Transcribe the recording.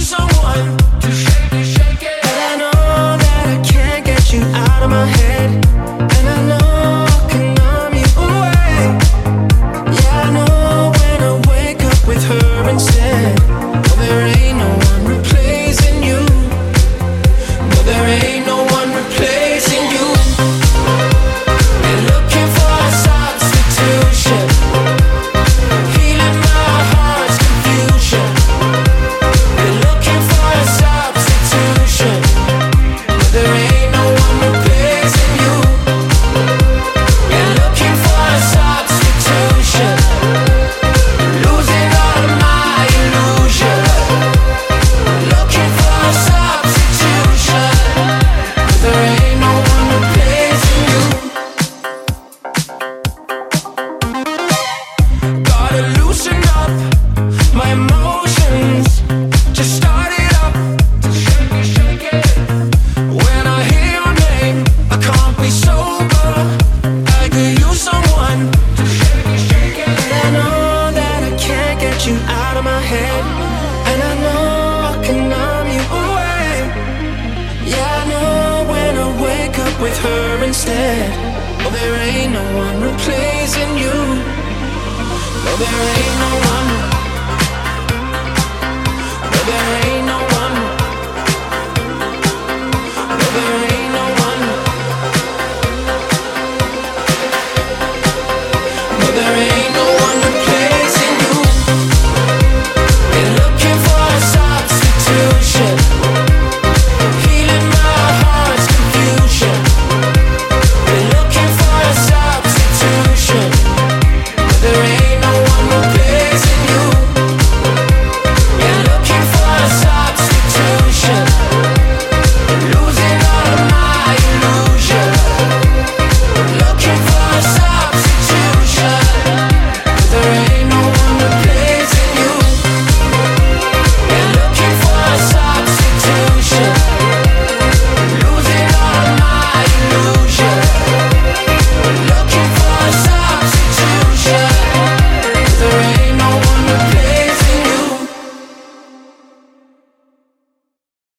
someone to shake it. But I know that I can't get you out of my head, and I know I can numb you away. Yeah, I know when I wake up with her instead. Oh, there ain't no one replacing you. No, there ain't no one replacing you. They're looking for a substitution, healing my heart's confusion. They're looking for a substitution, but there ain't no one replacing you. They're looking for a substitution, losing all of my illusion. Looking for a substitution, but there ain't no one replacing you. Gotta loosen up my emotions, just start it up, shake it. When I hear your name, I can't be sober. I could use someone to shake it. And I know that I can't get you out of my head, and I know I can numb you away. Yeah, I know when I wake up with her instead. Oh, there ain't no one replacing you. No, there ain't no one.